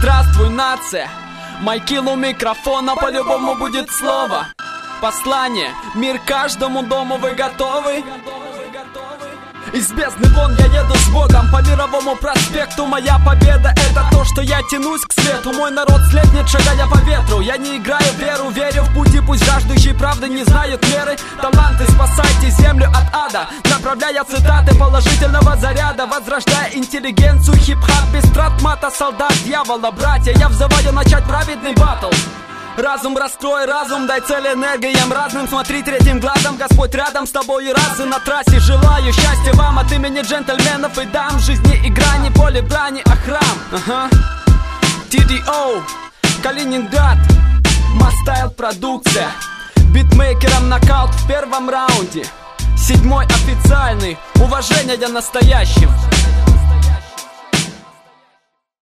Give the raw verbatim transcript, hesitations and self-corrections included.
Здравствуй, нация! Майкил у микрофона, по-любому будет слово. Послание, мир каждому дому, вы готовы? Из бездны вон я еду с Богом по Мировому проспекту. Моя победа — это то, что я тянусь к свету. Мой народ слепнет, шагая по ветру. Я не играю в веру, верю в пути. Пусть жаждущие правды не знают меры. Таланты, спасайте землю от ада, направляя цитаты положительного заряда, возрождая интеллигенцию. Хип-хап без трат мата, солдат дьявола, братья. Я взываю начать праведный баттл. Разум раскрой, разум, дай цель энергиям разным. Смотри третьим глазом, Господь рядом с тобой и разы на трассе. Желаю счастья вам от имени джентльменов и дам. Жизни игра, не поле брани, а храм. Ага. ти ди о, Калининград, Мастайл продукция. Битмейкером нокаут в первом раунде. Седьмой официальный, уважение настоящим.